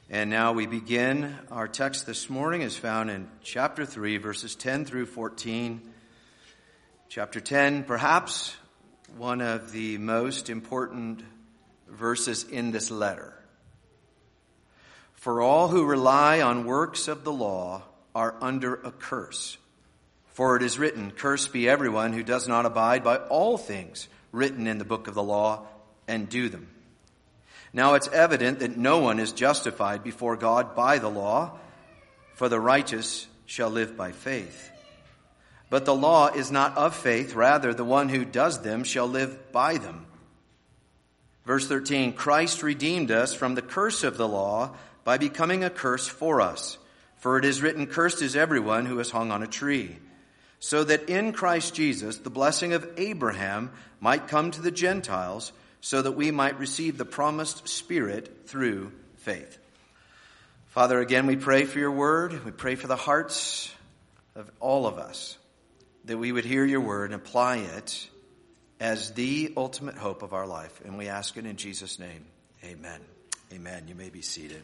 And now we begin. Our text this morning is found in chapter 3, verses 10 through 14. Chapter 10, perhaps one of the most important verses in this letter. For all who rely on works of the law are under a curse. For it is written, "Cursed be everyone who does not abide by all things written in the book of the law and do them." Now it's evident that no one is justified before God by the law, for the righteous shall live by faith. But the law is not of faith, rather the one who does them shall live by them. Verse 13, Christ redeemed us from the curse of the law by becoming a curse for us. For it is written, "Cursed is everyone who is hung on a tree," so that in Christ Jesus the blessing of Abraham might come to the Gentiles, so that we might receive the promised Spirit through faith. Father, again, we pray for your word. We pray for the hearts of all of us, that we would hear your word and apply it as the ultimate hope of our life. And we ask it in Jesus' name. Amen. Amen. You may be seated.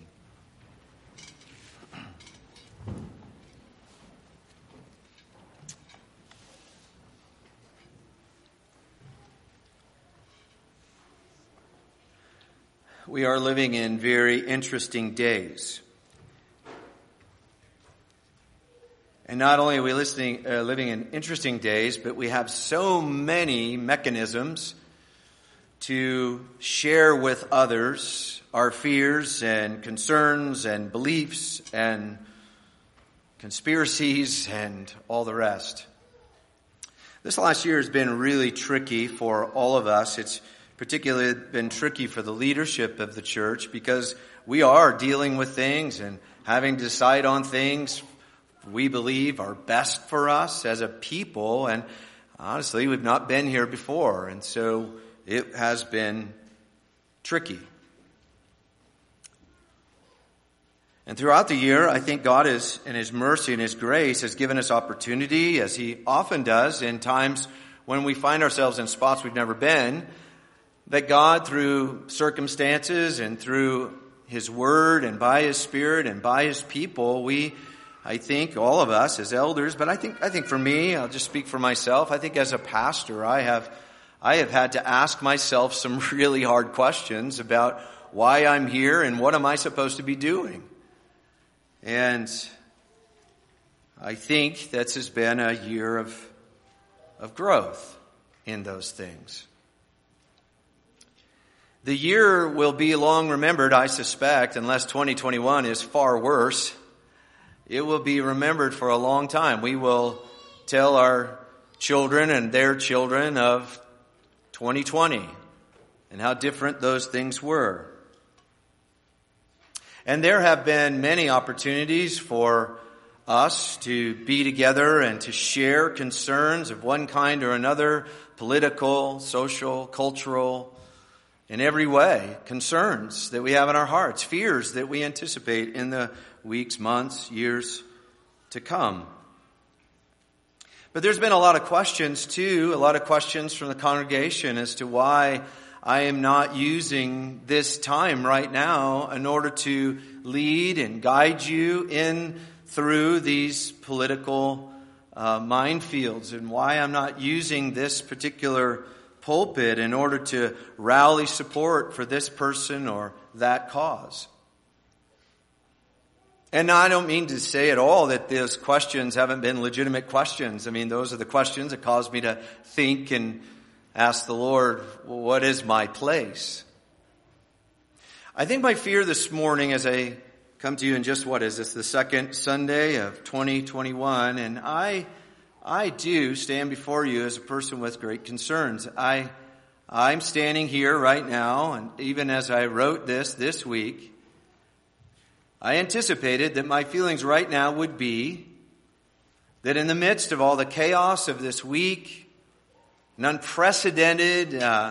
We are living in very interesting days. And not only are we living in interesting days, but we have so many mechanisms to share with others our fears and concerns and beliefs and conspiracies and all the rest. This last year has been really tricky for all of us. It's particularly been tricky for the leadership of the church because we are dealing with things and having to decide on things we believe are best for us as a people. And honestly, we've not been here before. And so it has been tricky. And throughout the year, I think God is, in His mercy and His grace, has given us opportunity, as He often does in times when we find ourselves in spots we've never been, that God, through circumstances and through His Word and by His Spirit and by His people, I think all of us as elders, but I think for me, I'll just speak for myself, I think as a pastor, I have had to ask myself some really hard questions about why I'm here and what am I supposed to be doing. And I think this has been a year of growth in those things. The year will be long remembered, I suspect, unless 2021 is far worse. It will be remembered for a long time. We will tell our children and their children of 2020 and how different those things were. And there have been many opportunities for us to be together and to share concerns of one kind or another, political, social, cultural, in every way, concerns that we have in our hearts, fears that we anticipate in the weeks, months, years to come. But there's been a lot of questions too, a lot of questions from the congregation as to why I am not using this time right now in order to lead and guide you in through these political minefields, and why I'm not using this particular pulpit in order to rally support for this person or that cause. And now I don't mean to say at all that those questions haven't been legitimate questions. I mean, those are the questions that caused me to think and ask the Lord, well, what is my place? I think my fear this morning as I come to you in just, the second Sunday of 2021, and I do stand before you as a person with great concerns. I'm standing here right now, and even as I wrote this week, I anticipated that my feelings right now would be that in the midst of all the chaos of this week, an unprecedented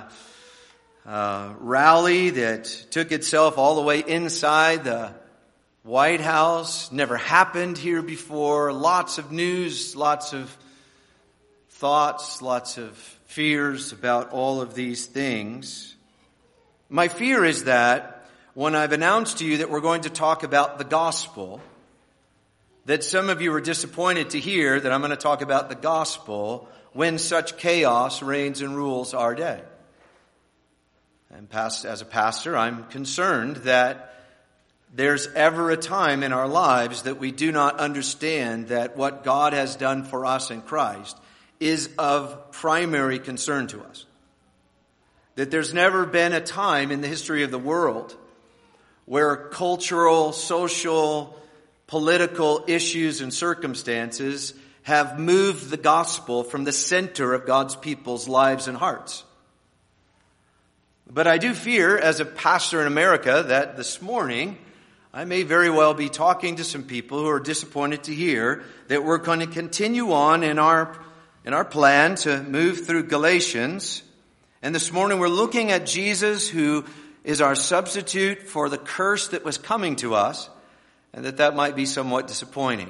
rally that took itself all the way inside the White House, never happened here before, lots of news, lots of thoughts, lots of fears about all of these things. My fear is that when I've announced to you that we're going to talk about the gospel, that some of you were disappointed to hear that I'm going to talk about the gospel when such chaos reigns and rules our day. And as a pastor, I'm concerned that there's ever a time in our lives that we do not understand that what God has done for us in Christ is of primary concern to us. That there's never been a time in the history of the world where cultural, social, political issues and circumstances have moved the gospel from the center of God's people's lives and hearts. But I do fear, as a pastor in America, that this morning I may very well be talking to some people who are disappointed to hear that we're going to continue on in our plan to move through Galatians. And this morning we're looking at Jesus, who is our substitute for the curse that was coming to us, and that might be somewhat disappointing.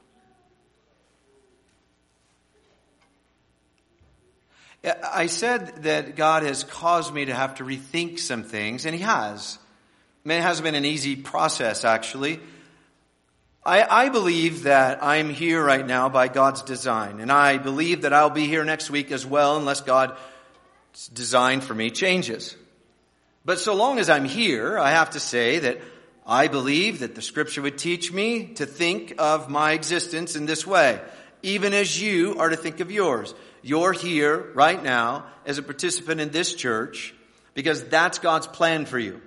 I said that God has caused me to have to rethink some things, and He has. I mean, it hasn't been an easy process, actually. I believe that I'm here right now by God's design, and I believe that I'll be here next week as well, unless God's design for me changes. But so long as I'm here, I have to say that I believe that the Scripture would teach me to think of my existence in this way, even as you are to think of yours. You're here right now as a participant in this church because that's God's plan for you.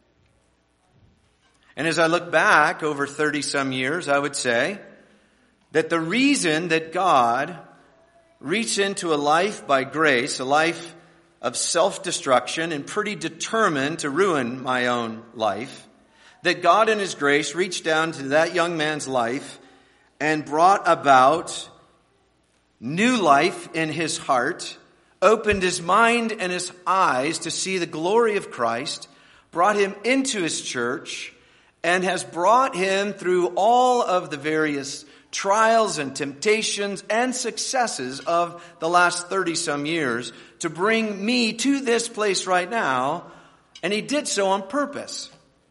And as I look back over 30-some years, I would say that the reason that God reached into a life by grace, a life of self-destruction and pretty determined to ruin my own life, that God in His grace reached down to that young man's life and brought about new life in his heart, opened his mind and his eyes to see the glory of Christ, brought him into His church, and has brought him through all of the various trials and temptations and successes of the last 30-some years to bring me to this place right now, and He did so on purpose.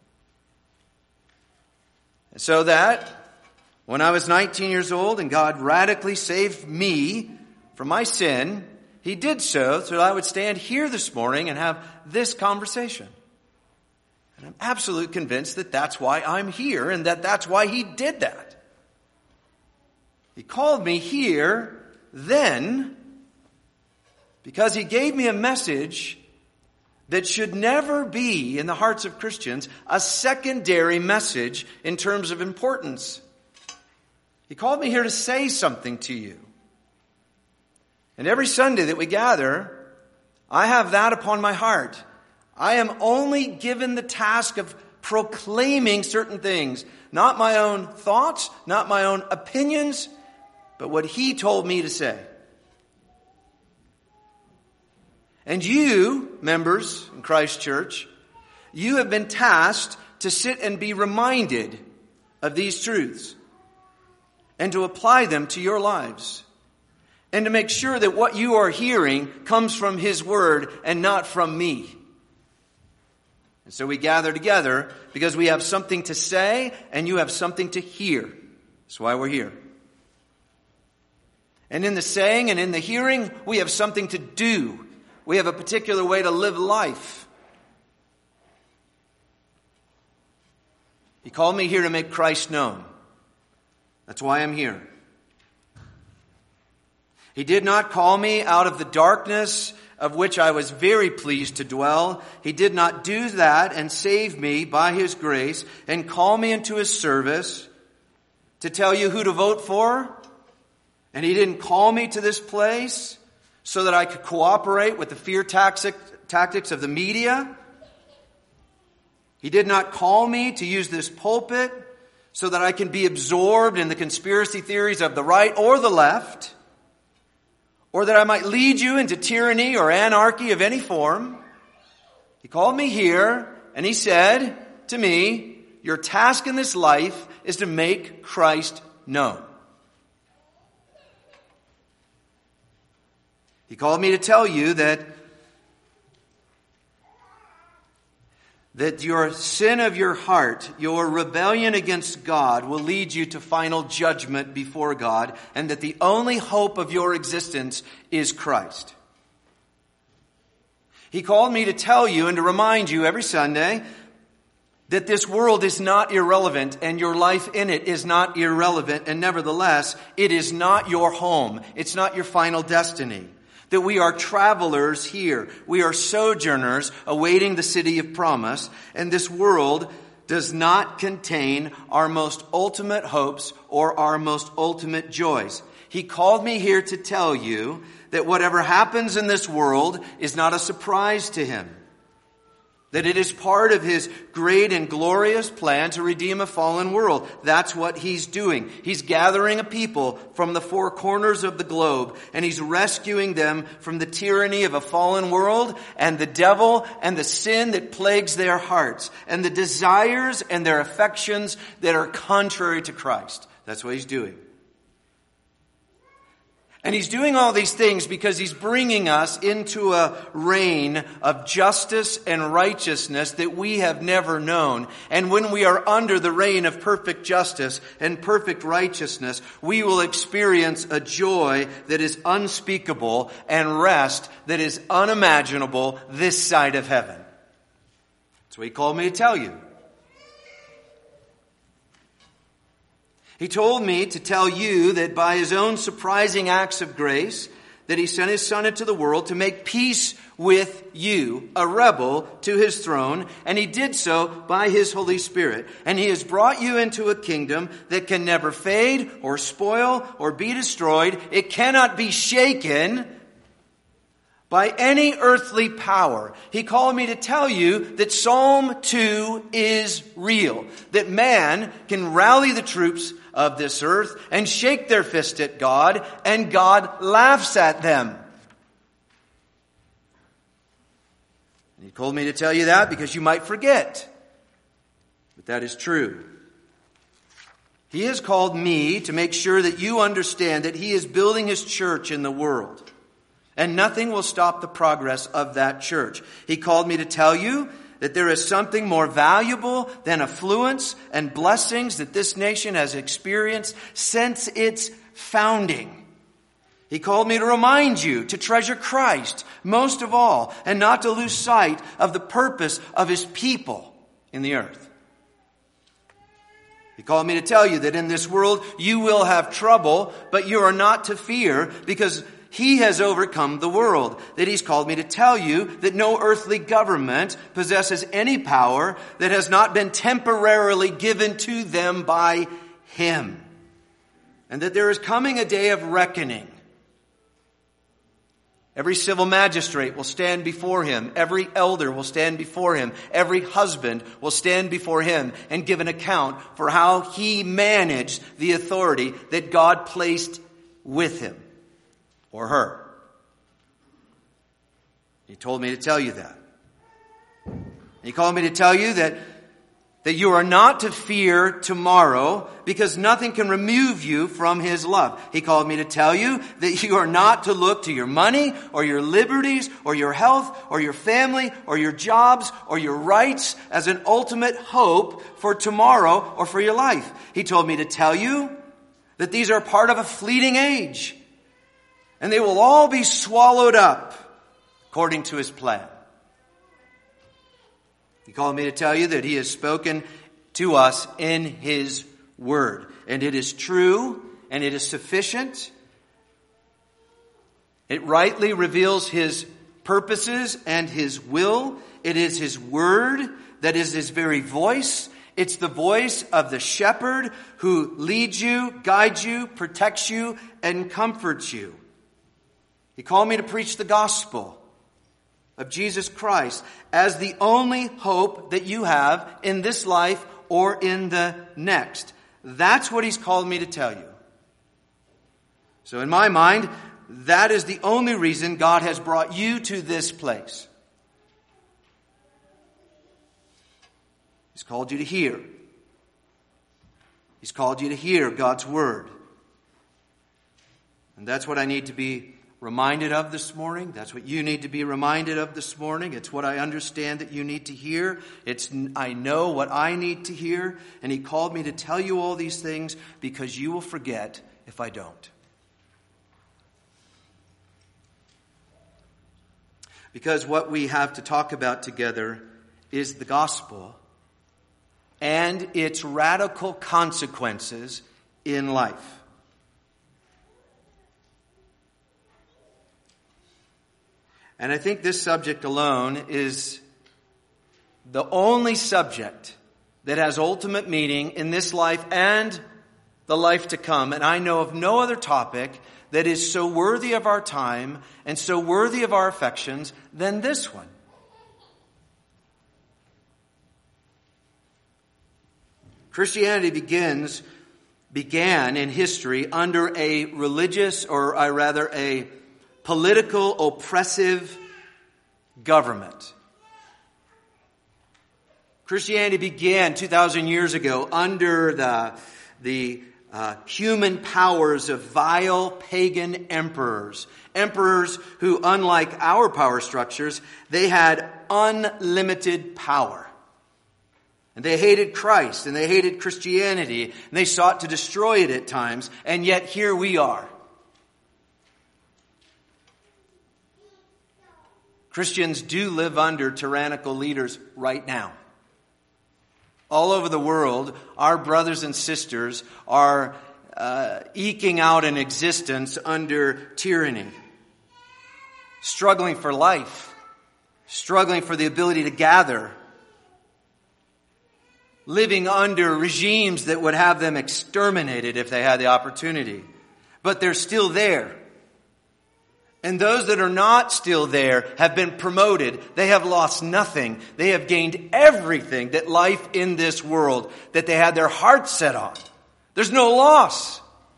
So that when I was 19 years old and God radically saved me from my sin, He did so that I would stand here this morning and have this conversation. And I'm absolutely convinced that that's why I'm here and that that's why He did that. He called me here then because He gave me a message that should never be in the hearts of Christians a secondary message in terms of importance. He called me here to say something to you. And every Sunday that we gather, I have that upon my heart. I am only given the task of proclaiming certain things, not my own thoughts, not my own opinions, but what He told me to say. And you, members in Christ Church, you have been tasked to sit and be reminded of these truths and to apply them to your lives and to make sure that what you are hearing comes from His Word and not from me. And so we gather together because we have something to say and you have something to hear. That's why we're here. And in the saying and in the hearing, we have something to do. We have a particular way to live life. He called me here to make Christ known. That's why I'm here. He did not call me out of the darkness of which I was very pleased to dwell. He did not do that and save me by His grace and call me into His service to tell you who to vote for. And He didn't call me to this place so that I could cooperate with the fear tactics of the media. He did not call me to use this pulpit so that I can be absorbed in the conspiracy theories of the right or the left, or that I might lead you into tyranny or anarchy of any form. He called me here and He said to me, your task in this life is to make Christ known. He called me to tell you that that your sin of your heart, your rebellion against God, will lead you to final judgment before God, and that the only hope of your existence is Christ. He called me to tell you and to remind you every Sunday that this world is not irrelevant and your life in it is not irrelevant, and nevertheless, it is not your home. It's not your final destiny. That we are travelers here. We are sojourners awaiting the city of promise, and this world does not contain our most ultimate hopes or our most ultimate joys. He called me here to tell you that whatever happens in this world is not a surprise to him. That it is part of his great and glorious plan to redeem a fallen world. That's what he's doing. He's gathering a people from the four corners of the globe, and he's rescuing them from the tyranny of a fallen world and the devil and the sin that plagues their hearts and the desires and their affections that are contrary to Christ. That's what he's doing. And he's doing all these things because he's bringing us into a reign of justice and righteousness that we have never known. And when we are under the reign of perfect justice and perfect righteousness, we will experience a joy that is unspeakable and rest that is unimaginable this side of heaven. That's what he called me to tell you. He told me to tell you that by his own surprising acts of grace, that he sent his Son into the world to make peace with you, a rebel, to his throne, and he did so by his Holy Spirit. And he has brought you into a kingdom that can never fade or spoil or be destroyed. It cannot be shaken by any earthly power. He called me to tell you that Psalm 2 is real, that man can rally the troops of this earth and shake their fist at God, and God laughs at them. He told me to tell you that because you might forget. But that is true. He has called me to make sure that you understand that he is building his church in the world. And nothing will stop the progress of that church. He called me to tell you that there is something more valuable than affluence and blessings that this nation has experienced since its founding. He called me to remind you to treasure Christ most of all, and not to lose sight of the purpose of his people in the earth. He called me to tell you that in this world you will have trouble, but you are not to fear, because he has overcome the world. That he's called me to tell you that no earthly government possesses any power that has not been temporarily given to them by him. And that there is coming a day of reckoning. Every civil magistrate will stand before him. Every elder will stand before him. Every husband will stand before him and give an account for how he managed the authority that God placed with him. Or her. He told me to tell you that. He called me to tell you that you are not to fear tomorrow, because nothing can remove you from his love. He called me to tell you that you are not to look to your money or your liberties or your health or your family or your jobs or your rights as an ultimate hope for tomorrow or for your life. He told me to tell you that these are part of a fleeting age. And they will all be swallowed up according to his plan. He called me to tell you that he has spoken to us in his word. And it is true and it is sufficient. It rightly reveals his purposes and his will. It is his word that is his very voice. It's the voice of the shepherd who leads you, guides you, protects you, and comforts you. He called me to preach the gospel of Jesus Christ as the only hope that you have in this life or in the next. That's what he's called me to tell you. So in my mind, that is the only reason God has brought you to this place. He's called you to hear. He's called you to hear God's word. And that's what I need to be reminded of this morning. That's what you need to be reminded of this morning. It's what I understand that you need to hear. I know what I need to hear. And he called me to tell you all these things because you will forget if I don't. Because what we have to talk about together is the gospel and its radical consequences in life. And I think this subject alone is the only subject that has ultimate meaning in this life and the life to come. And I know of no other topic that is so worthy of our time and so worthy of our affections than this one. Christianity began in history under a religious, or rather a political, oppressive government. Christianity began 2,000 years ago under the human powers of vile pagan emperors. Emperors who, unlike our power structures, they had unlimited power. And they hated Christ, and they hated Christianity, and they sought to destroy it at times, and yet here we are. Christians do live under tyrannical leaders right now. All over the world, our brothers and sisters are eking out an existence under tyranny, struggling for life, struggling for the ability to gather, living under regimes that would have them exterminated if they had the opportunity. But they're still there. And those that are not still there have been promoted. They have lost nothing. They have gained everything that life in this world, that they had their hearts set on. There's no loss.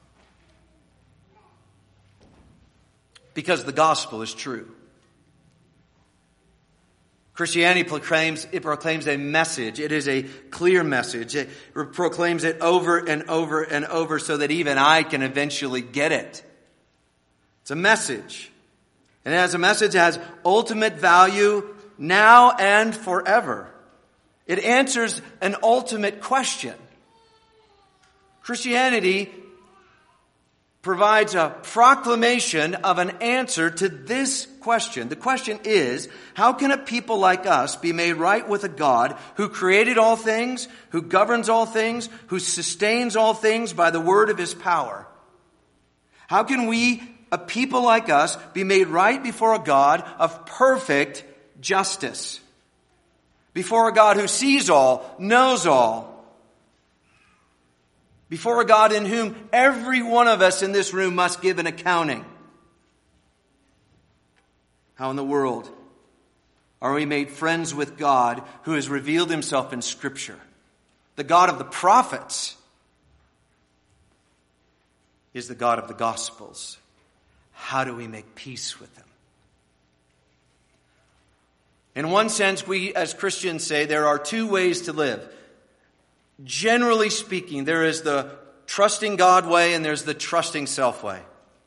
Because the gospel is true. Christianity proclaims a message. It is a clear message. It proclaims it over and over and over so that even I can eventually get it. It's a message. And as a message, it has ultimate value now and forever. It answers an ultimate question. Christianity provides a proclamation of an answer to this question. The question is, how can a people like us be made right with a God who created all things, who governs all things, who sustains all things by the word of his power? How can we, a people like us, be made right before a God of perfect justice? Before a God who sees all, knows all. Before a God in whom every one of us in this room must give an accounting. How in the world are we made friends with God who has revealed himself in Scripture? The God of the prophets is the God of the Gospels. How do we make peace with him? In one sense, we as Christians say there are two ways to live. Generally speaking, there is the trusting God way and there's the trusting self way.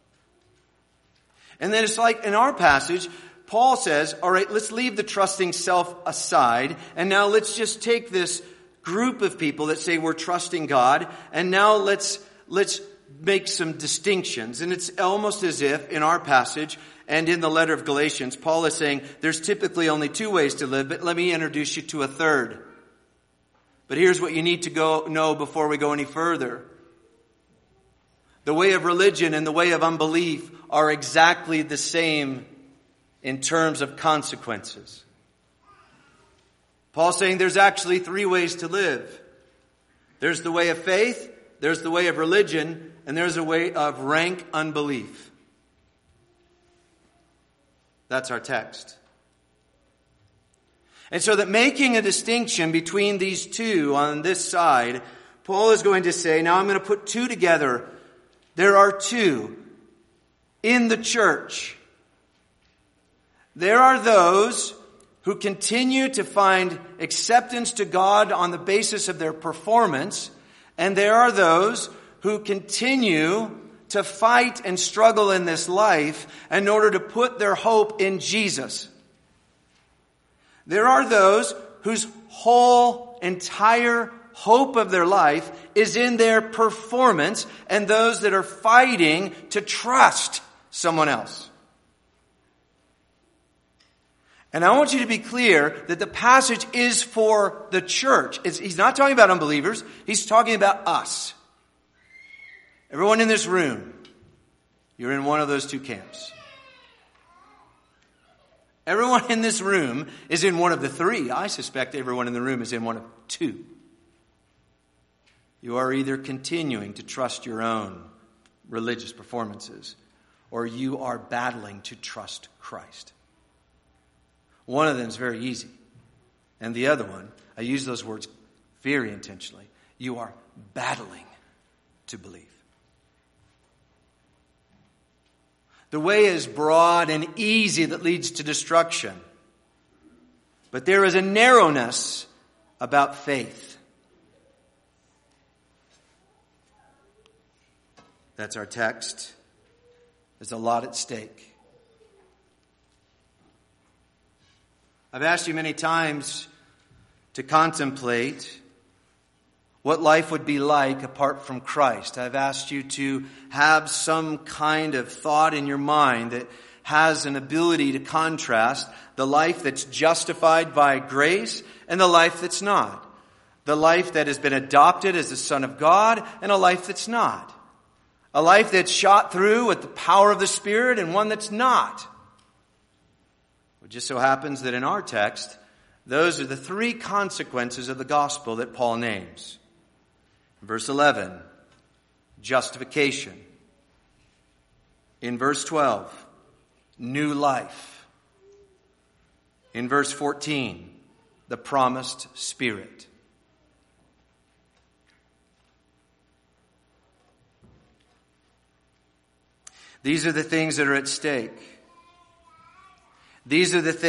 And then it's like in our passage, Paul says, all right, let's leave the trusting self aside. And now let's just take this group of people that say we're trusting God. And now let's make some distinctions. And it's almost as if in our passage and in the letter of Galatians, Paul is saying there's typically only two ways to live, but let me introduce you to a third. But here's what you need to know before we go any further. The way of religion and the way of unbelief are exactly the same in terms of consequences. Paul's saying there's actually three ways to live. There's the way of faith, there's the way of religion, and there's a way of rank unbelief. That's our text. And so that making a distinction between these two on this side, Paul is going to say, now I'm going to put two together. There are two in the church. There are those who continue to find acceptance to God on the basis of their performance, and there are those who continue to fight and struggle in this life in order to put their hope in Jesus. There are those whose whole entire hope of their life is in their performance, and those that are fighting to trust someone else. And I want you to be clear that the passage is for the church. He's not talking about unbelievers. He's talking about us. Everyone in this room, you're in one of those two camps. Everyone in this room is in one of the three. I suspect everyone in the room is in one of two. You are either continuing to trust your own religious performances, or you are battling to trust Christ. One of them is very easy. And the other one, I use those words very intentionally. You are battling to believe. The way is broad and easy that leads to destruction. But there is a narrowness about faith. That's our text. There's a lot at stake. I've asked you many times to contemplate what life would be like apart from Christ. I've asked you to have some kind of thought in your mind that has an ability to contrast the life that's justified by grace and the life that's not. The life that has been adopted as the Son of God and a life that's not. A life that's shot through with the power of the Spirit and one that's not. It just so happens that in our text, those are the three consequences of the gospel that Paul names. Verse 11, justification. In verse 12, new life. In verse 14, the promised Spirit. These are the things that are at stake. These are the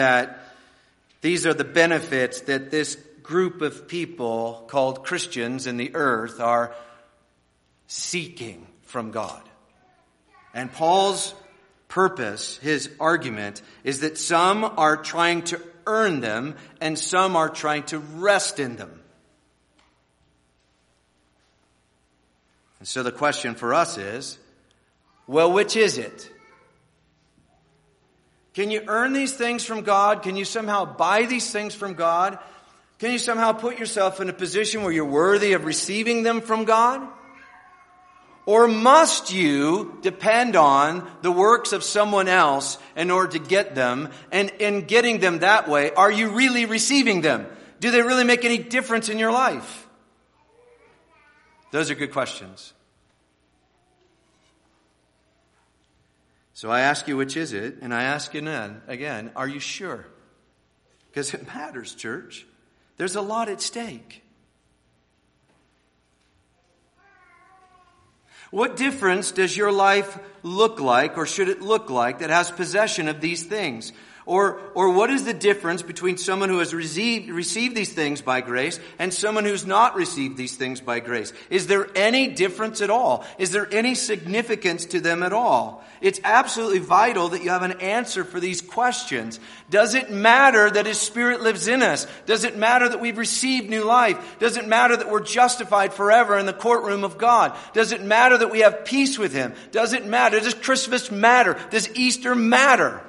benefits that this group of people called Christians in the earth are seeking from God. And Paul's purpose, his argument, is that some are trying to earn them and some are trying to rest in them. And so the question for us is, well, which is it? Can you earn these things from God? Can you somehow buy these things from God? Can you somehow put yourself in a position where you're worthy of receiving them from God? Or must you depend on the works of someone else in order to get them? And in getting them that way, are you really receiving them? Do they really make any difference in your life? Those are good questions. So I ask you, which is it? And I ask you again, are you sure? Because it matters, church. There's a lot at stake. What difference does your life look like, or should it look like, that has possession of these things? Or what is the difference between someone who has received these things by grace and someone who's not received these things by grace? Is there any difference at all? Is there any significance to them at all? It's absolutely vital that you have an answer for these questions. Does it matter that His Spirit lives in us? Does it matter that we've received new life? Does it matter that we're justified forever in the courtroom of God? Does it matter that we have peace with Him? Does it matter? Does Christmas matter? Does Easter matter?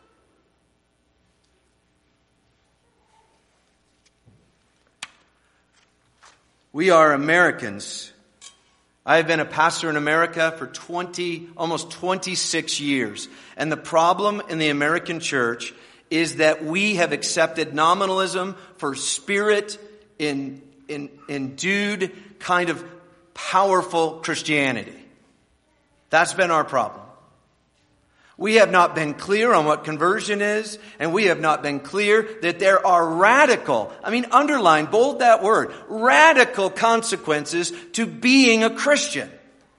We are Americans. I have been a pastor in America for almost 26 years. And the problem in the American church is that we have accepted nominalism for Spirit-endued kind of powerful Christianity. That's been our problem. We have not been clear on what conversion is, and we have not been clear that there are underline, bold that word, radical consequences to being a Christian.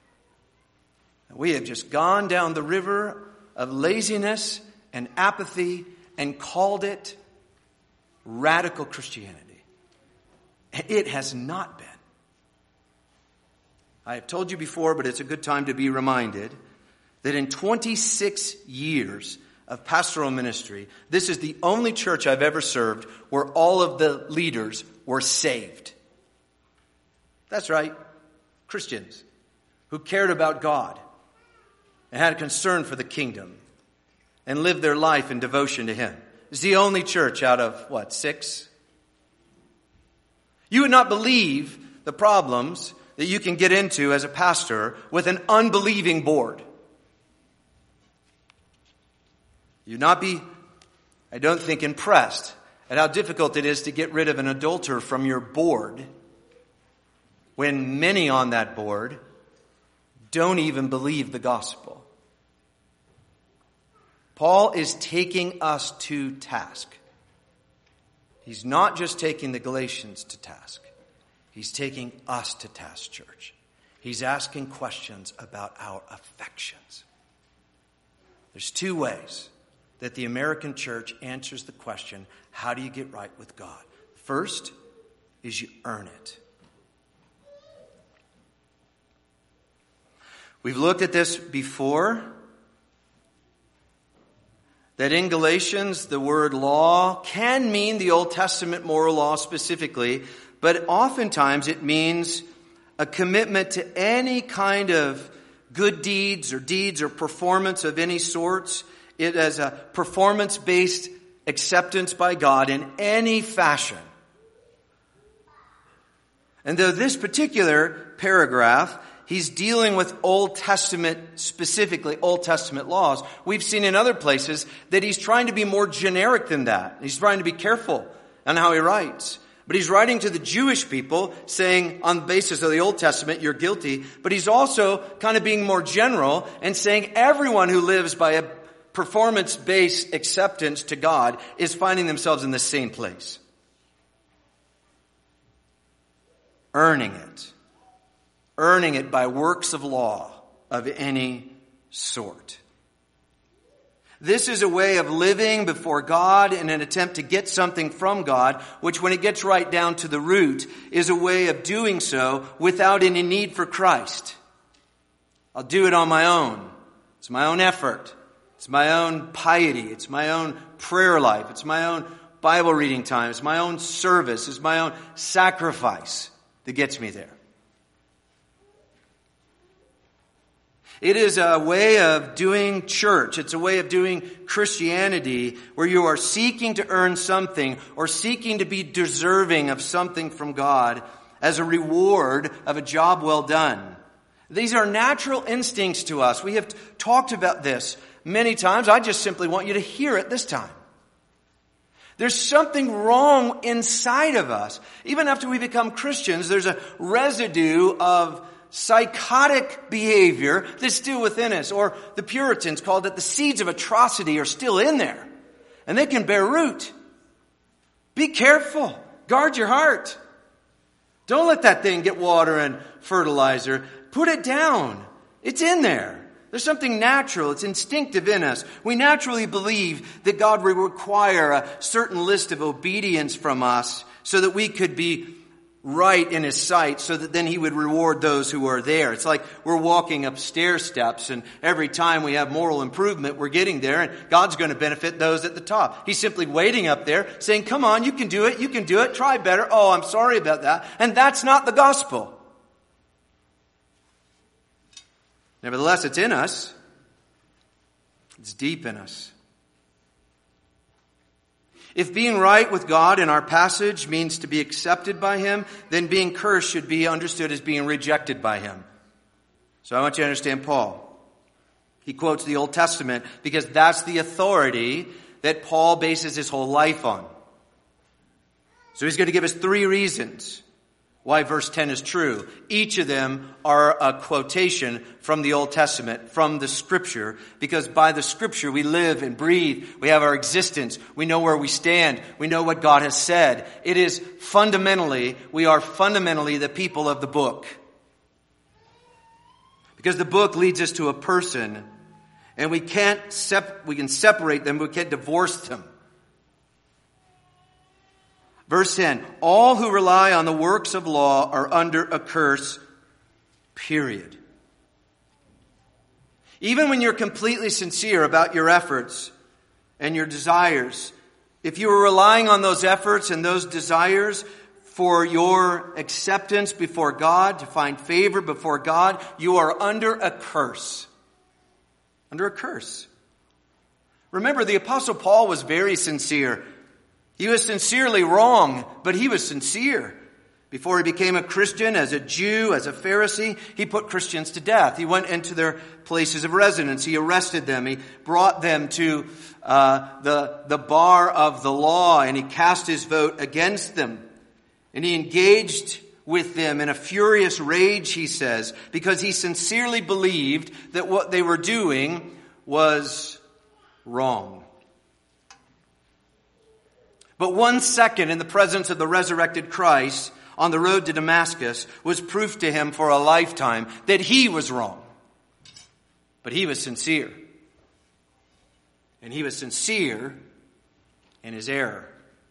We have just gone down the river of laziness and apathy and called it radical Christianity. It has not been. I have told you before, but it's a good time to be reminded, that in 26 years of pastoral ministry, this is the only church I've ever served where all of the leaders were saved. That's right, Christians who cared about God and had a concern for the kingdom and lived their life in devotion to Him. It's the only church out of, 6? You would not believe the problems that you can get into as a pastor with an unbelieving board. You'd not be, I don't think, impressed at how difficult it is to get rid of an adulterer from your board when many on that board don't even believe the gospel. Paul is taking us to task. He's not just taking the Galatians to task. He's taking us to task, church. He's asking questions about our affections. There's 2 ways that the American church answers the question, how do you get right with God? First is you earn it. We've looked at this before, that in Galatians the word law can mean the Old Testament moral law specifically, but oftentimes it means a commitment to any kind of good deeds or performance of any sorts. It as a performance-based acceptance by God in any fashion. And though this particular paragraph, he's dealing with Old Testament, specifically Old Testament laws, we've seen in other places that he's trying to be more generic than that. He's trying to be careful on how he writes. But he's writing to the Jewish people saying on the basis of the Old Testament, you're guilty. But he's also kind of being more general and saying everyone who lives by a performance-based acceptance to God is finding themselves in the same place. Earning it. Earning it by works of law of any sort. This is a way of living before God in an attempt to get something from God, which when it gets right down to the root, is a way of doing so without any need for Christ. I'll do it on my own. It's my own effort. It's my own piety. It's my own prayer life. It's my own Bible reading time. It's my own service. It's my own sacrifice that gets me there. It is a way of doing church. It's a way of doing Christianity where you are seeking to earn something or seeking to be deserving of something from God as a reward of a job well done. These are natural instincts to us. We have talked about this many times. I just simply want you to hear it this time. There's something wrong inside of us. Even after we become Christians, there's a residue of psychotic behavior that's still within us. Or the Puritans called it the seeds of atrocity are still in there. And they can bear root. Be careful. Guard your heart. Don't let that thing get water and fertilizer. Put it down. It's in there. There's something natural. It's instinctive in us. We naturally believe that God will require a certain list of obedience from us so that we could be right in His sight, so that then He would reward those who are there. It's like we're walking up stair steps, and every time we have moral improvement, we're getting there, and God's going to benefit those at the top. He's simply waiting up there, saying, come on, you can do it, try better. Oh, I'm sorry about that. And that's not the gospel. Nevertheless, it's in us. It's deep in us. If being right with God in our passage means to be accepted by Him, then being cursed should be understood as being rejected by Him. So I want you to understand Paul. He quotes the Old Testament because that's the authority that Paul bases his whole life on. So he's going to give us 3 reasons why verse 10 is true. Each of them are a quotation from the Old Testament, from the Scripture, because by the Scripture we live and breathe. We have our existence. We know where we stand. We know what God has said. We are fundamentally the people of the book. Because the book leads us to a person, and we can separate them, but we can't divorce them. Verse 10, all who rely on the works of law are under a curse, Period. Even when you're completely sincere about your efforts and your desires, if you are relying on those efforts and those desires for your acceptance before God, to find favor before God, you are under a curse. Under a curse. Remember, the Apostle Paul was very sincere. He was sincerely wrong, but he was sincere. Before he became a Christian, as a Jew, as a Pharisee, he put Christians to death. He went into their places of residence. He arrested them. He brought them to the bar of the law, and he cast his vote against them. And he engaged with them in a furious rage, he says, because he sincerely believed that what they were doing was wrong. But 1 second in the presence of the resurrected Christ on the road to Damascus was proof to him for a lifetime that he was wrong. But he was sincere. And he was sincere in his error.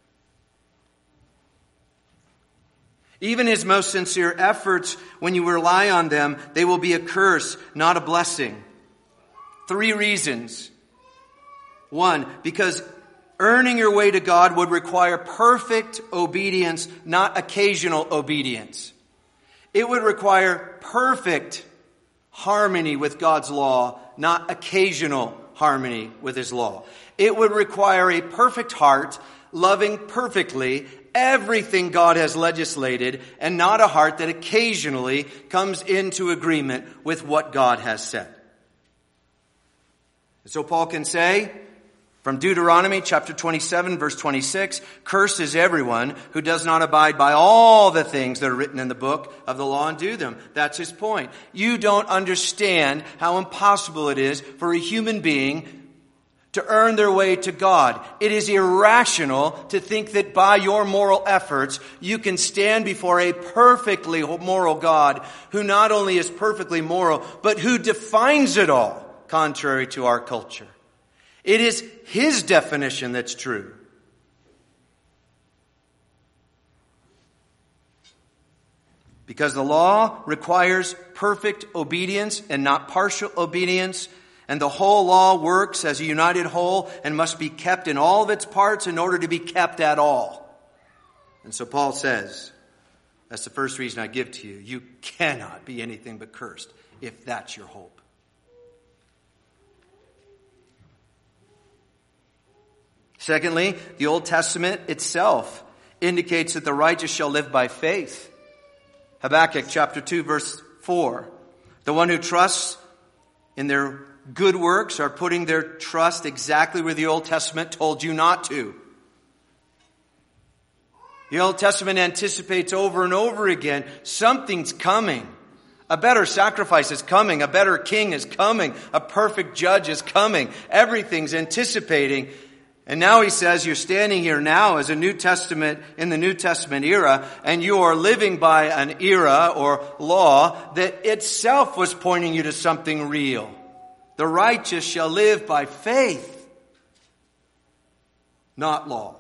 Even his most sincere efforts, when you rely on them, they will be a curse, not a blessing. 3 reasons. 1, because earning your way to God would require perfect obedience, not occasional obedience. It would require perfect harmony with God's law, not occasional harmony with His law. It would require a perfect heart, loving perfectly everything God has legislated, and not a heart that occasionally comes into agreement with what God has said. So Paul can say, from Deuteronomy chapter 27, verse 26, "Cursed is everyone who does not abide by all the things that are written in the book of the law and do them." That's his point. You don't understand how impossible it is for a human being to earn their way to God. It is irrational to think that by your moral efforts you can stand before a perfectly moral God who not only is perfectly moral, but who defines it all, contrary to our culture. It is His definition that's true. Because the law requires perfect obedience and not partial obedience, and the whole law works as a united whole and must be kept in all of its parts in order to be kept at all. And so Paul says, that's the first reason I give to you. You cannot be anything but cursed if that's your hope. Secondly, the Old Testament itself indicates that the righteous shall live by faith. Habakkuk chapter 2, verse 4. The one who trusts in their good works are putting their trust exactly where the Old Testament told you not to. The Old Testament anticipates over and over again, something's coming. A better sacrifice is coming. A better king is coming. A perfect judge is coming. Everything's anticipating. And now he says you're standing here now as a New Testament, in the New Testament era, and you are living by an era or law that itself was pointing you to something real. The righteous shall live by faith, not law.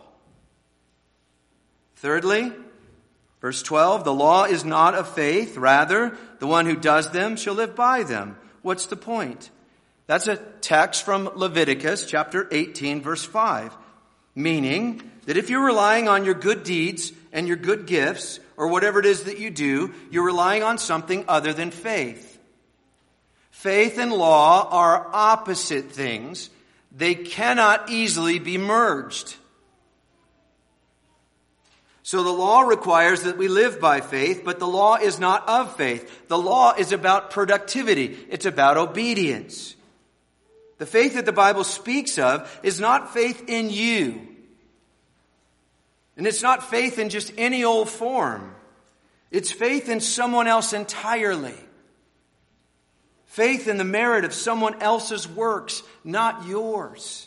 Thirdly, verse 12, the law is not of faith. Rather, the one who does them shall live by them. What's the point? That's a text from Leviticus chapter 18, verse 5. Meaning that if you're relying on your good deeds and your good gifts, or whatever it is that you do, you're relying on something other than faith. Faith and law are opposite things. They cannot easily be merged. So the law requires that we live by faith, but the law is not of faith. The law is about productivity. It's about obedience. The faith that the Bible speaks of is not faith in you. And it's not faith in just any old form. It's faith in someone else entirely. Faith in the merit of someone else's works, not yours.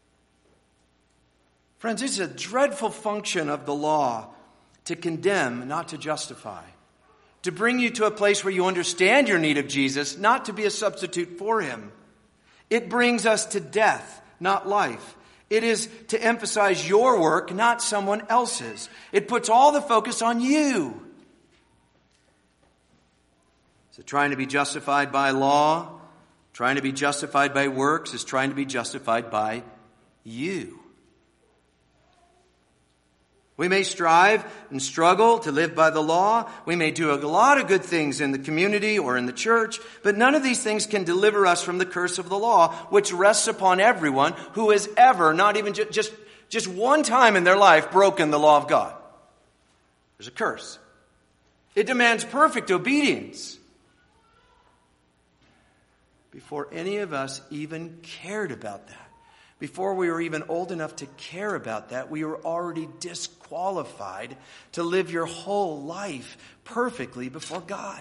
Friends, this is a dreadful function of the law, to condemn, not to justify. To bring you to a place where you understand your need of Jesus, not to be a substitute for Him. It brings us to death, not life. It is to emphasize your work, not someone else's. It puts all the focus on you. So trying to be justified by law, trying to be justified by works is trying to be justified by you. We may strive and struggle to live by the law. We may do a lot of good things in the community or in the church, but none of these things can deliver us from the curse of the law, which rests upon everyone who has ever, not even just one time in their life, broken the law of God. There's a curse. It demands perfect obedience. Before any of us even cared about that, before we were even old enough to care about that, we were already disqualified to live your whole life perfectly before God.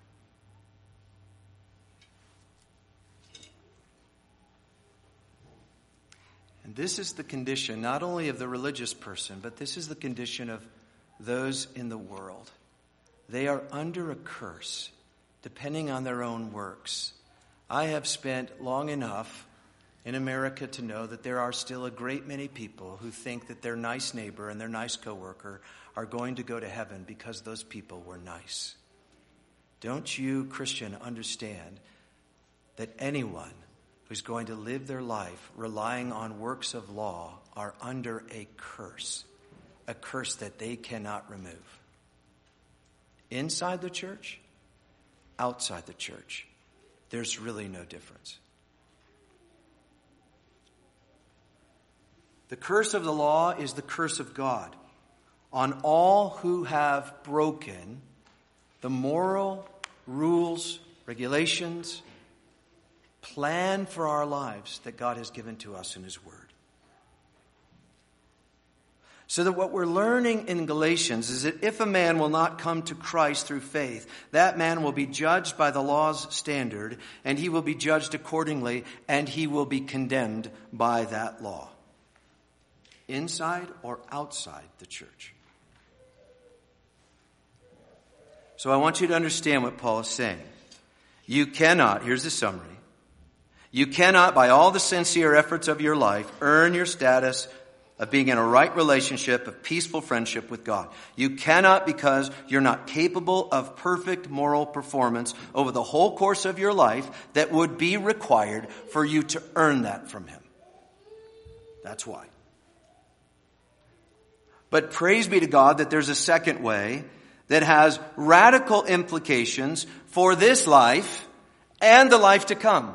And this is the condition not only of the religious person, but this is the condition of those in the world. They are under a curse, depending on their own works. I have spent long enough in America to know that there are still a great many people who think that their nice neighbor and their nice coworker are going to go to heaven because those people were nice. Don't you, Christian, understand that anyone who's going to live their life relying on works of law are under a curse that they cannot remove? Inside the church, outside the church, there's really no difference. The curse of the law is the curse of God on all who have broken the moral rules, regulations, plan for our lives that God has given to us in His Word. So that what we're learning in Galatians is that if a man will not come to Christ through faith, that man will be judged by the law's standard, and he will be judged accordingly, and he will be condemned by that law. Inside or outside the church. So I want you to understand what Paul is saying. You cannot, here's the summary, you cannot, by all the sincere efforts of your life, earn your status of being in a right relationship, of peaceful friendship with God. You cannot, because you're not capable of perfect moral performance over the whole course of your life that would be required for you to earn that from Him. That's why. But praise be to God that there's a second way that has radical implications for this life and the life to come.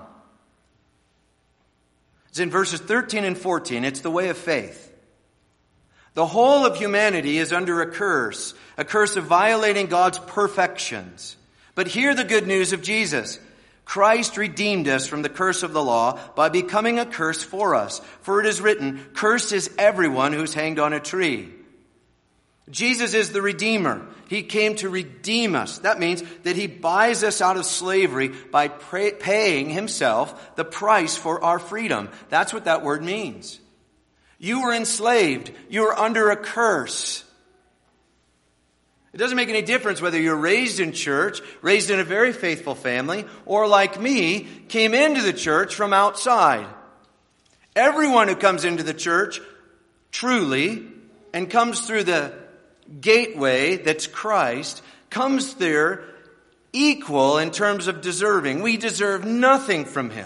It's in verses 13 and 14. It's the way of faith. The whole of humanity is under a curse of violating God's perfections. But hear the good news of Jesus. Christ redeemed us from the curse of the law by becoming a curse for us. For it is written, cursed is everyone who's hanged on a tree. Jesus is the Redeemer. He came to redeem us. That means that He buys us out of slavery by paying Himself the price for our freedom. That's what that word means. You were enslaved. You were under a curse. It doesn't make any difference whether you're raised in church, raised in a very faithful family, or like me, came into the church from outside. Everyone who comes into the church truly and comes through the gateway that's Christ, comes there equal in terms of deserving. We deserve nothing from Him.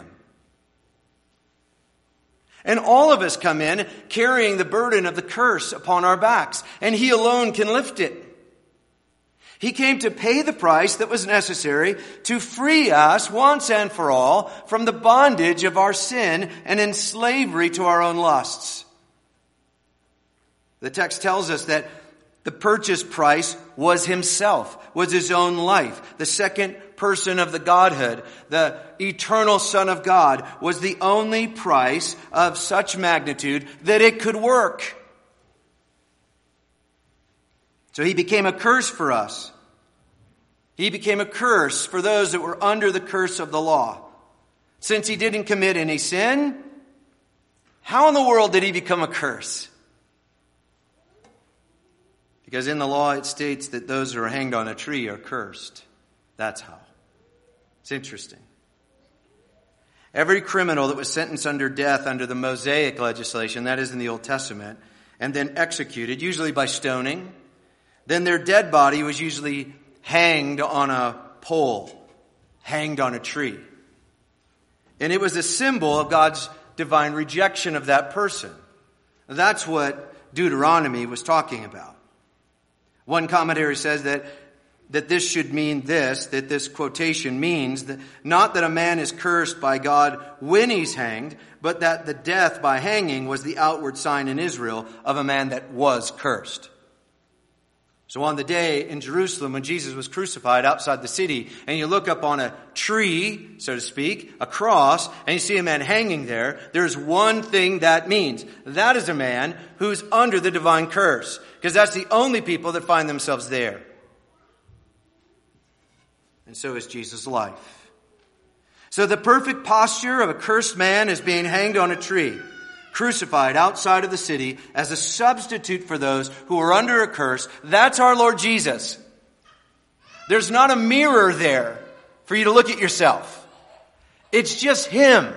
And all of us come in carrying the burden of the curse upon our backs, and He alone can lift it. He came to pay the price that was necessary to free us once and for all from the bondage of our sin and in slavery to our own lusts. The text tells us that the purchase price was Himself, was His own life. The second person of the Godhood, the eternal Son of God, was the only price of such magnitude that it could work. So He became a curse for us. He became a curse for those that were under the curse of the law. Since He didn't commit any sin, how in the world did He become a curse? Because in the law it states that those who are hanged on a tree are cursed. That's how. It's interesting. Every criminal that was sentenced under death under the Mosaic legislation, that is in the Old Testament, and then executed, usually by stoning, then their dead body was usually hanged on a pole hanged on a tree. And it was a symbol of God's divine rejection of that person. That's what Deuteronomy was talking about. One commentary says that this should mean this, that this quotation means that not that a man is cursed by God when he's hanged, but that the death by hanging was the outward sign in Israel of a man that was cursed. So on the day in Jerusalem when Jesus was crucified outside the city, and you look up on a tree, so to speak, a cross, and you see a man hanging there, there's one thing that means. That is a man who's under the divine curse, because that's the only people that find themselves there. And so is Jesus' life. So the perfect posture of a cursed man is being hanged on a tree, crucified outside of the city as a substitute for those who are under a curse. That's our Lord Jesus. There's not a mirror there for you to look at yourself. It's just Him.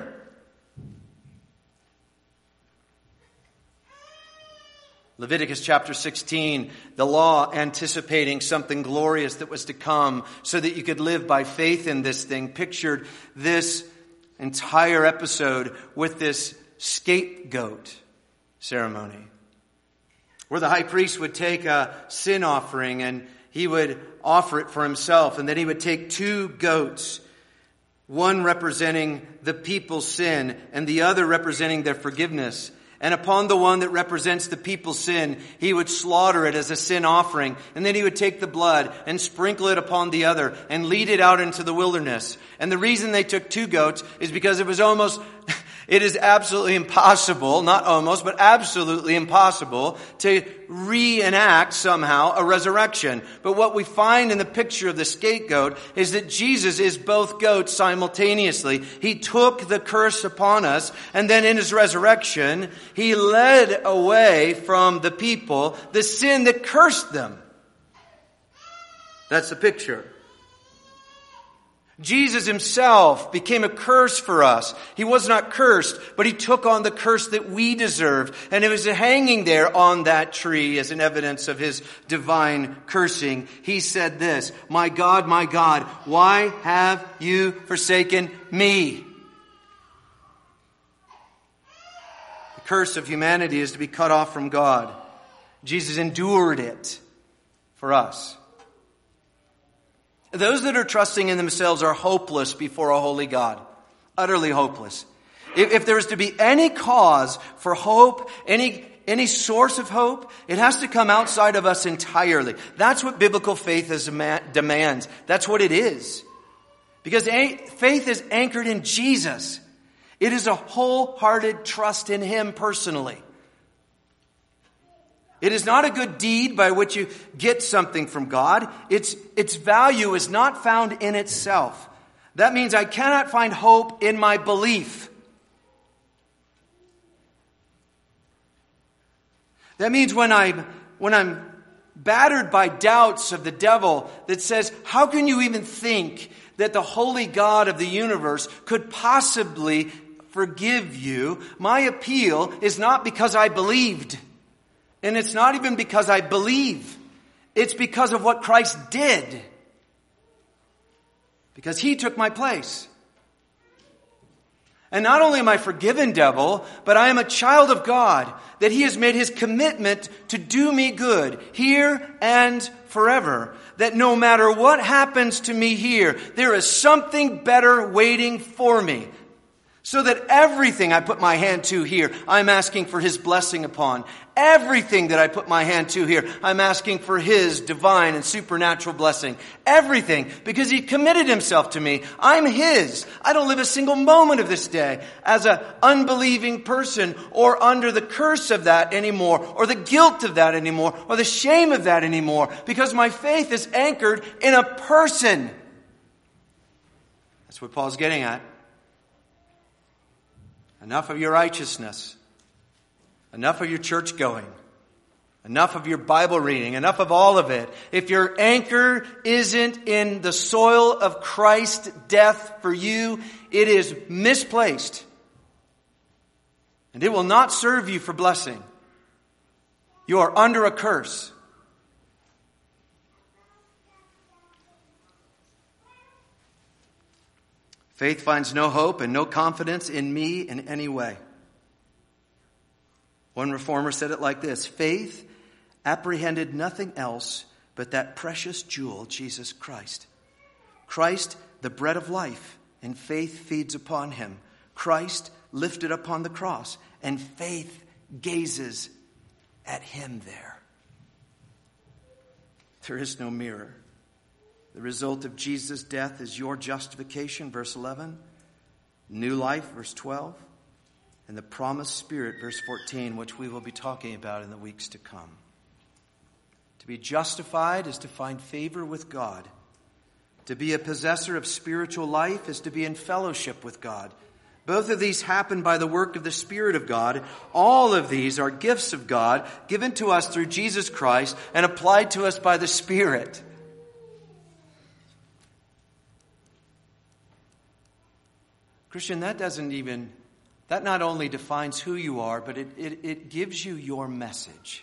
Leviticus chapter 16, the law anticipating something glorious that was to come so that you could live by faith in this thing, pictured this entire episode with this scapegoat ceremony, where the high priest would take a sin offering and he would offer it for himself, and then he would take 2 goats, one representing the people's sin and the other representing their forgiveness. And upon the one that represents the people's sin, he would slaughter it as a sin offering. And then he would take the blood and sprinkle it upon the other and lead it out into the wilderness. And the reason they took 2 goats is because it is absolutely impossible, not almost, but absolutely impossible to reenact somehow a resurrection. But what we find in the picture of the scapegoat is that Jesus is both goats simultaneously. He took the curse upon us, and then in His resurrection, He led away from the people the sin that cursed them. That's the picture. Jesus Himself became a curse for us. He was not cursed, but He took on the curse that we deserved. And it was hanging there on that tree as an evidence of His divine cursing. He said this, my God, why have you forsaken me? The curse of humanity is to be cut off from God. Jesus endured it for us. Those that are trusting in themselves are hopeless before a holy God. Utterly hopeless. If there is to be any cause for hope, any source of hope, it has to come outside of us entirely. That's what biblical faith demands. That's what it is. Because faith is anchored in Jesus. It is a wholehearted trust in Him personally. It is not a good deed by which you get something from God. Its value is not found in itself. That means I cannot find hope in my belief. That means when I'm battered by doubts of the devil that says, how can you even think that the holy God of the universe could possibly forgive you? My appeal is not because I believed. And it's not even because I believe. It's because of what Christ did. Because He took my place. And not only am I forgiven, devil, but I am a child of God, that He has made His commitment to do me good, here and forever. That no matter what happens to me here, there is something better waiting for me. So that everything I put my hand to here, I'm asking for His blessing upon. Everything that I put my hand to here, I'm asking for His divine and supernatural blessing. Everything, because He committed Himself to me. I'm His. I don't live a single moment of this day as an unbelieving person or under the curse of that anymore, or the guilt of that anymore, or the shame of that anymore, because my faith is anchored in a person. That's what Paul's getting at. Enough of your righteousness. Enough of your church going. Enough of your Bible reading. Enough of all of it. If your anchor isn't in the soil of Christ's death for you, it is misplaced. And it will not serve you for blessing. You are under a curse. Faith finds no hope and no confidence in me in any way. One reformer said it like this: faith apprehended nothing else but that precious jewel, Jesus Christ. Christ, the bread of life, and faith feeds upon him. Christ lifted upon the cross, and faith gazes at him there. There is no mirror. The result of Jesus' death is your justification, verse 11. New life, verse 12. And the promised Spirit, verse 14, which we will be talking about in the weeks to come. To be justified is to find favor with God. To be a possessor of spiritual life is to be in fellowship with God. Both of these happen by the work of the Spirit of God. All of these are gifts of God given to us through Jesus Christ and applied to us by the Spirit. Christian, that not only defines who you are, but it gives you your message.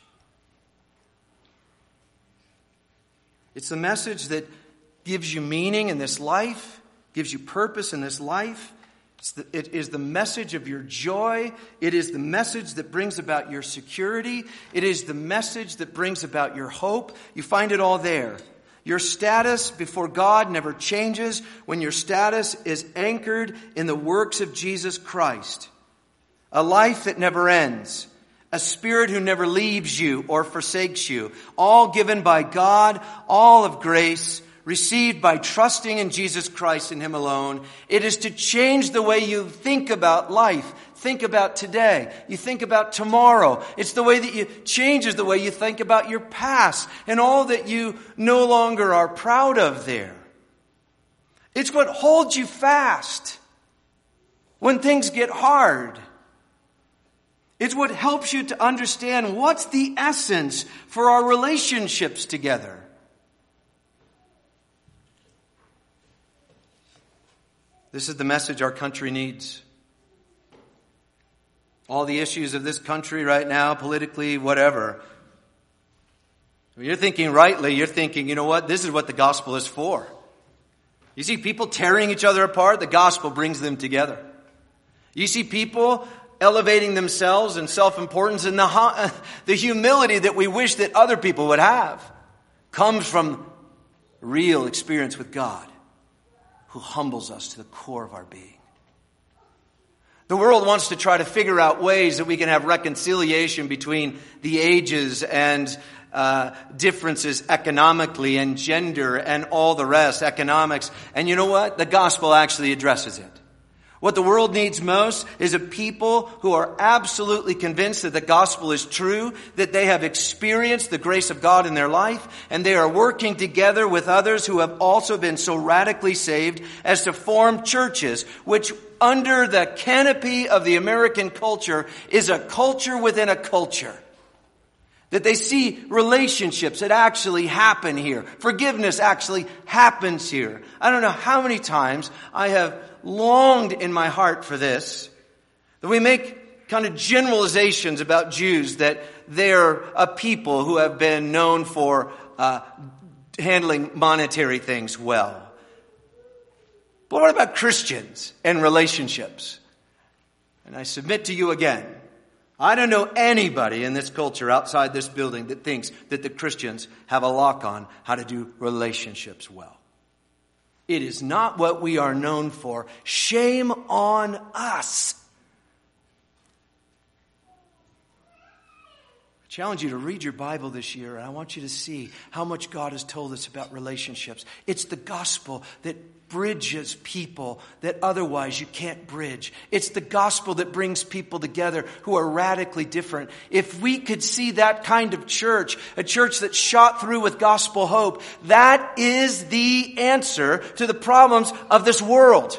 It's the message that gives you meaning in this life, gives you purpose in this life. It is the message of your joy. It is the message that brings about your security. It is the message that brings about your hope. You find it all there. Your status before God never changes when your status is anchored in the works of Jesus Christ. A life that never ends. A Spirit who never leaves you or forsakes you. All given by God, all of grace, received by trusting in Jesus Christ and Him alone. It is to change the way you think about life. Think about today. You think about tomorrow. It's the way that you changes the way you think about your past and all that you no longer are proud of there. It's what holds you fast when things get hard. It's what helps you to understand what's the essence for our relationships together. This is the message our country needs. All the issues of this country right now, politically, whatever. You're thinking rightly, you're thinking, you know what, this is what the gospel is for. You see people tearing each other apart, the gospel brings them together. You see people elevating themselves in self-importance, and the humility that we wish that other people would have comes from real experience with God, who humbles us to the core of our being. The world wants to try to figure out ways that we can have reconciliation between the ages and differences economically and gender and all the rest, economics. And you know what? The gospel actually addresses it. What the world needs most is a people who are absolutely convinced that the gospel is true, that they have experienced the grace of God in their life, and they are working together with others who have also been so radically saved as to form churches, which under the canopy of the American culture is a culture within a culture. That they see relationships that actually happen here. Forgiveness actually happens here. I don't know how many times I have longed in my heart for this. That we make kind of generalizations about Jews, that they're a people who have been known for handling monetary things well. But what about Christians and relationships? And I submit to you again, I don't know anybody in this culture outside this building that thinks that the Christians have a lock on how to do relationships well. It is not what we are known for. Shame on us. I challenge you to read your Bible this year, and I want you to see how much God has told us about relationships. It's the gospel that bridges people that otherwise you can't bridge. It's the gospel that brings people together who are radically different. If we could see that kind of church, a church that's shot through with gospel hope, that is the answer to the problems of this world.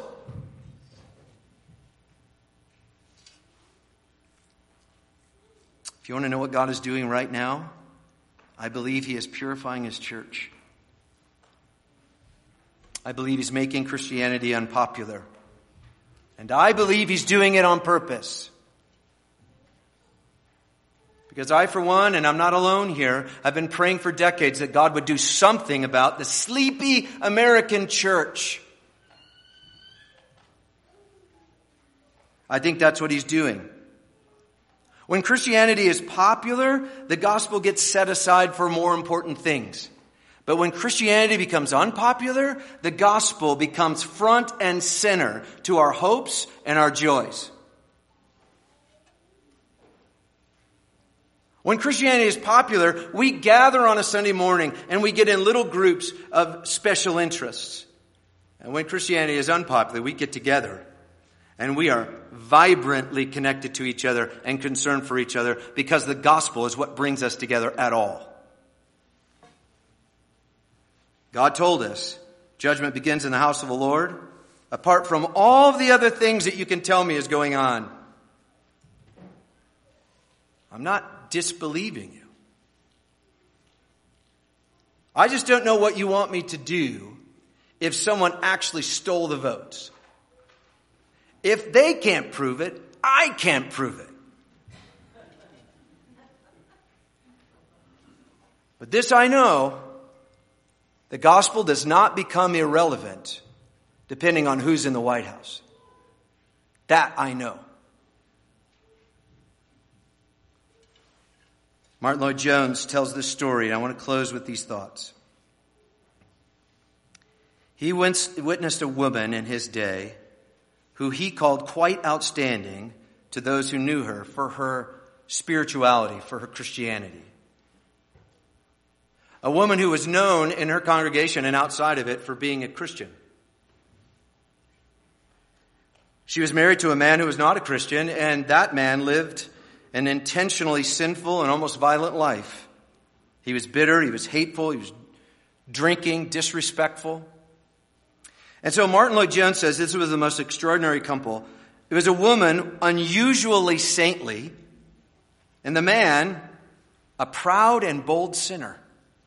If you want to know what God is doing right now, I believe He is purifying His church. I believe He's making Christianity unpopular. And I believe He's doing it on purpose. Because I, for one, and I'm not alone here, I've been praying for decades that God would do something about the sleepy American church. I think that's what he's doing. When Christianity is popular, the gospel gets set aside for more important things. But when Christianity becomes unpopular, the gospel becomes front and center to our hopes and our joys. When Christianity is popular, we gather on a Sunday morning and we get in little groups of special interests. And when Christianity is unpopular, we get together and we are vibrantly connected to each other and concerned for each other because the gospel is what brings us together at all. God told us, judgment begins in the house of the Lord. Apart from all of the other things that you can tell me is going on, I'm not disbelieving you. I just don't know what you want me to do if someone actually stole the votes. If they can't prove it, I can't prove it. But this I know, the gospel does not become irrelevant depending on who's in the White House. That I know. Martin Lloyd-Jones tells this story, and I want to close with these thoughts. He witnessed a woman in his day who he called quite outstanding to those who knew her for her spirituality, for her Christianity. A woman who was known in her congregation and outside of it for being a Christian. She was married to a man who was not a Christian, and that man lived an intentionally sinful and almost violent life. He was bitter, he was hateful, he was drinking, disrespectful. And so Martin Lloyd-Jones says this was the most extraordinary couple. It was a woman unusually saintly, and the man, a proud and bold sinner.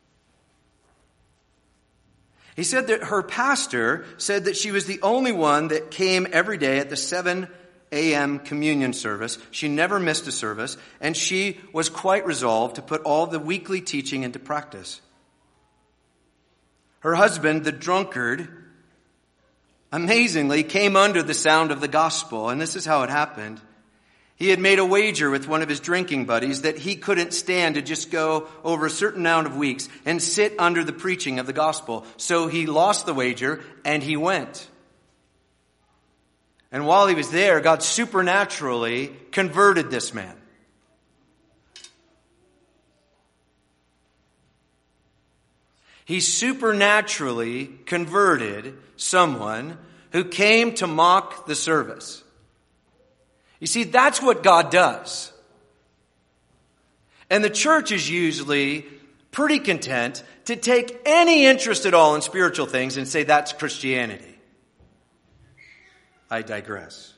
He said that her pastor said that she was the only one that came every day at the 7 a.m. communion service. She never missed a service, and she was quite resolved to put all the weekly teaching into practice. Her husband, the drunkard, amazingly came under the sound of the gospel, and this is how it happened. He had made a wager with one of his drinking buddies that he couldn't stand to just go over a certain amount of weeks and sit under the preaching of the gospel. So he lost the wager and he went. And while he was there, God supernaturally converted this man. He supernaturally converted someone who came to mock the service. You see, that's what God does. And the church is usually pretty content to take any interest at all in spiritual things and say that's Christianity. I digress.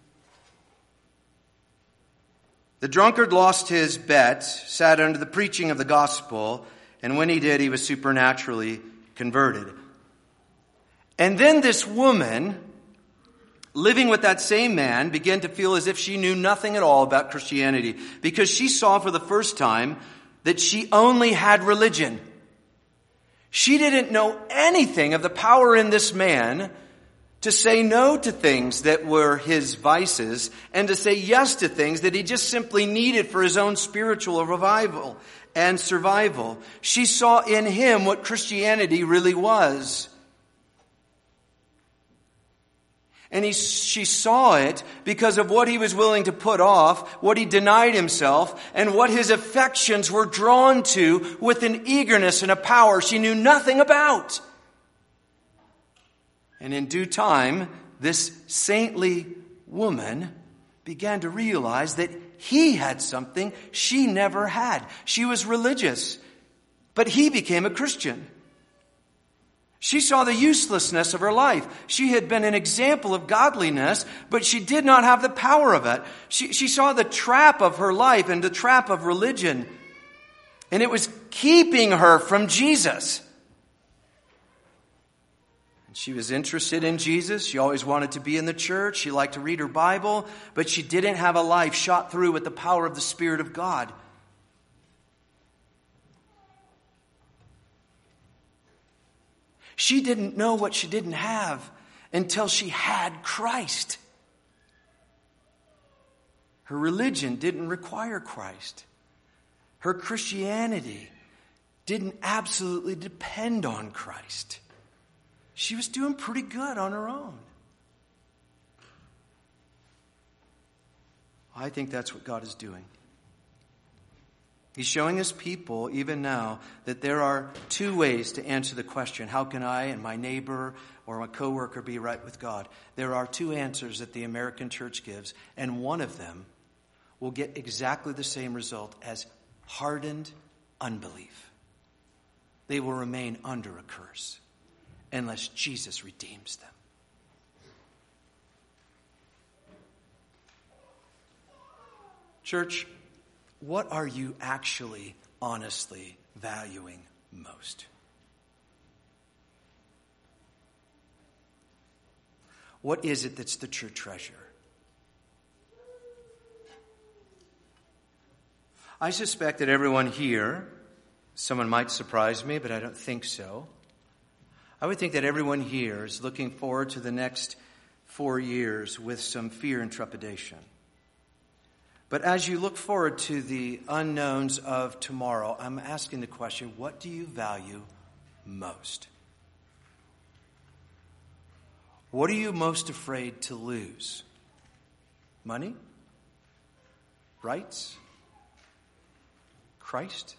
The drunkard lost his bet, sat under the preaching of the gospel, and when he did, he was supernaturally converted. And then this woman, living with that same man, began to feel as if she knew nothing at all about Christianity because she saw for the first time that she only had religion. She didn't know anything of the power in this man to say no to things that were his vices and to say yes to things that he just simply needed for his own spiritual revival and survival. She saw in him what Christianity really was. And she saw it because of what he was willing to put off, what he denied himself, and what his affections were drawn to with an eagerness and a power she knew nothing about. And in due time, this saintly woman began to realize that he had something she never had. She was religious, but he became a Christian. She saw the uselessness of her life. She had been an example of godliness, but she did not have the power of it. She saw the trap of her life and the trap of religion, and it was keeping her from Jesus. And she was interested in Jesus. She always wanted to be in the church. She liked to read her Bible, but she didn't have a life shot through with the power of the Spirit of God. She didn't know what she didn't have until she had Christ. Her religion didn't require Christ. Her Christianity didn't absolutely depend on Christ. She was doing pretty good on her own. I think that's what God is doing. He's showing his people, even now, that there are two ways to answer the question, how can I and my neighbor or my coworker be right with God? There are two answers that the American church gives, and one of them will get exactly the same result as hardened unbelief. They will remain under a curse unless Jesus redeems them. Church, what are you actually, honestly valuing most? What is it that's the true treasure? I suspect that everyone here, someone might surprise me, but I don't think so. I would think that everyone here is looking forward to the next 4 years with some fear and trepidation. But as you look forward to the unknowns of tomorrow, I'm asking the question, what do you value most? What are you most afraid to lose? Money? Rights? Christ?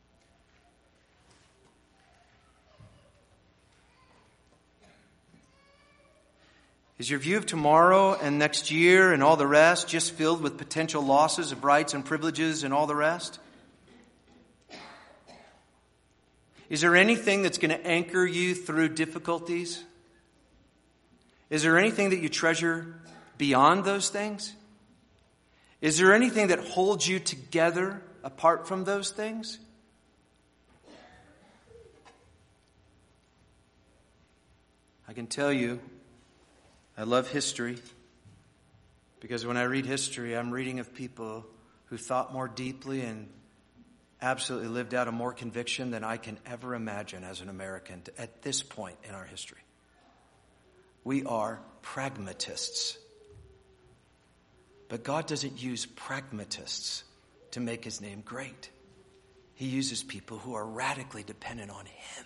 Is your view of tomorrow and next year and all the rest just filled with potential losses of rights and privileges and all the rest? Is there anything that's going to anchor you through difficulties? Is there anything that you treasure beyond those things? Is there anything that holds you together apart from those things? I can tell you, I love history because when I read history, I'm reading of people who thought more deeply and absolutely lived out of more conviction than I can ever imagine as an American at this point in our history. We are pragmatists. But God doesn't use pragmatists to make his name great. He uses people who are radically dependent on him.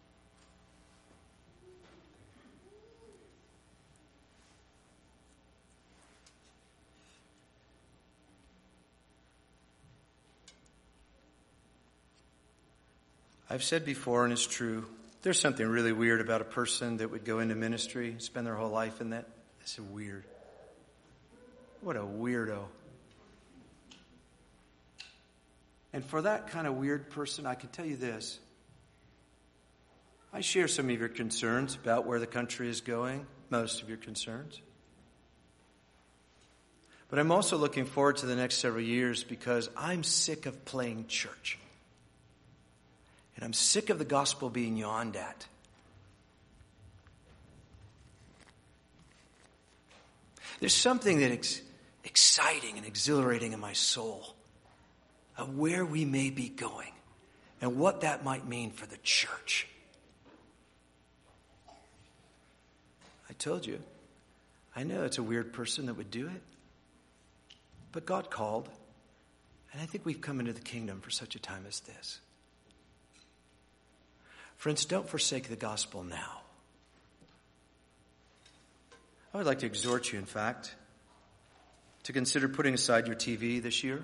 I've said before, and it's true, there's something really weird about a person that would go into ministry, spend their whole life in that. It's weird. What a weirdo. And for that kind of weird person, I can tell you this. I share some of your concerns about where the country is going, most of your concerns. But I'm also looking forward to the next several years because I'm sick of playing church. And I'm sick of the gospel being yawned at. There's something that's exciting and exhilarating in my soul of where we may be going and what that might mean for the church. I told you, I know it's a weird person that would do it, but God called, and I think we've come into the kingdom for such a time as this. Friends, don't forsake the gospel now. I would like to exhort you, in fact, to consider putting aside your TV this year.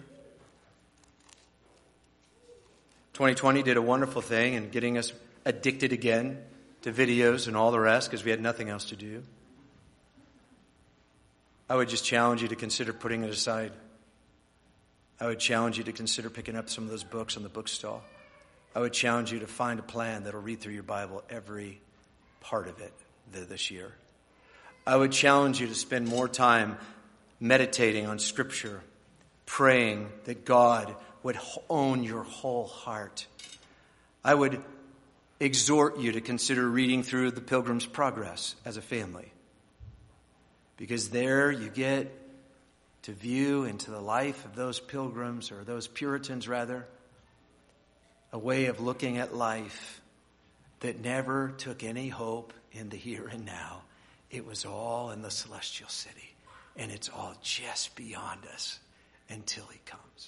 2020 did a wonderful thing in getting us addicted again to videos and all the rest because we had nothing else to do. I would just challenge you to consider putting it aside. I would challenge you to consider picking up some of those books on the bookstall. I would challenge you to find a plan that'll read through your Bible every part of it this year. I would challenge you to spend more time meditating on Scripture, praying that God would own your whole heart. I would exhort you to consider reading through the Pilgrim's Progress as a family. Because there you get to view into the life of those pilgrims, or those Puritans rather, a way of looking at life that never took any hope in the here and now. It was all in the celestial city, and it's all just beyond us. until he comes.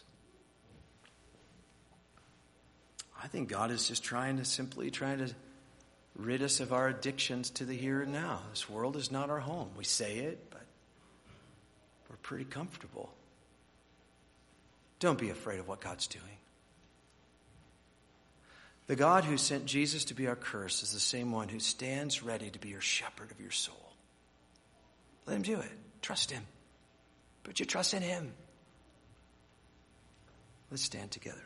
I think God is just trying to rid us of our addictions to the here and now. This world is not our home. We say it, but we're pretty comfortable. Don't be afraid of what God's doing. The God who sent Jesus to be our curse is the same one who stands ready to be your shepherd of your soul. Let him do it. Trust him. Put your trust in him. Let's stand together.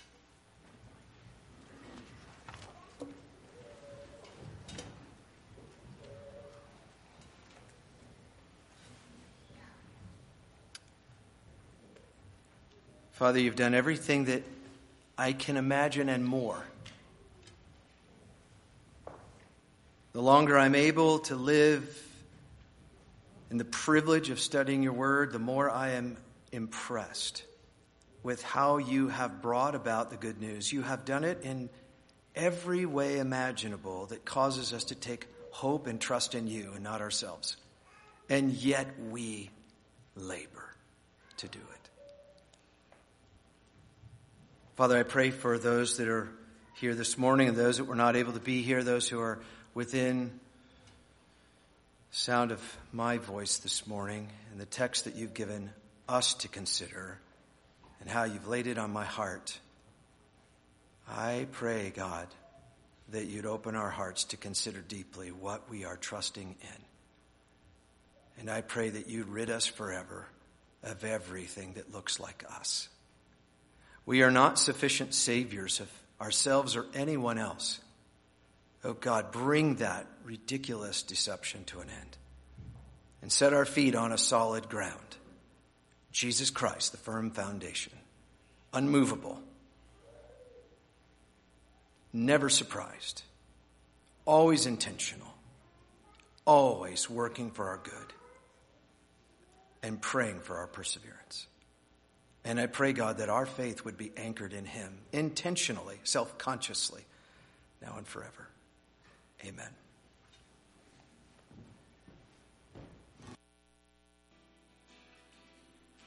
Father, you've done everything that I can imagine and more. The longer I'm able to live in the privilege of studying your word, the more I am impressed with how you have brought about the good news. You have done it in every way imaginable that causes us to take hope and trust in you and not ourselves. And yet we labor to do it. Father, I pray for those that are here this morning and those that were not able to be here, those who are within sound of my voice this morning, and the text that you've given us to consider and how you've laid it on my heart. I pray, God, that you'd open our hearts to consider deeply what we are trusting in. And I pray that you'd rid us forever of everything that looks like us. We are not sufficient saviors of ourselves or anyone else. Oh God, bring that ridiculous deception to an end and set our feet on a solid ground. Jesus Christ, the firm foundation, unmovable, never surprised, always intentional, always working for our good and praying for our perseverance. And I pray, God, that our faith would be anchored in him intentionally, self-consciously, now and forever. Amen.